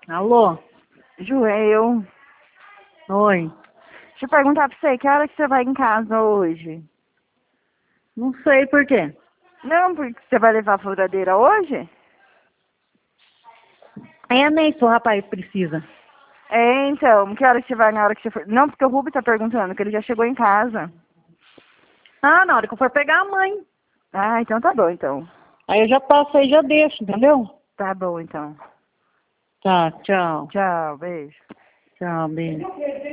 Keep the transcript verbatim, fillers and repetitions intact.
Alô? Ju, é eu. Oi. Deixa eu perguntar pra você, que hora que você vai em casa hoje? Não sei por quê. Não, porque você vai levar a furadeira hoje? É nem se o rapaz precisa. É, então, que hora que você vai na hora que você for? Não, porque o Rubi tá perguntando, que ele já chegou em casa. Ah, na hora que eu for pegar a mãe. Ah, então tá bom, então. Aí eu já passo aí e já deixo, entendeu? Tá bom, então. Tá, tchau. Tchau, beijo. Tchau, beijo.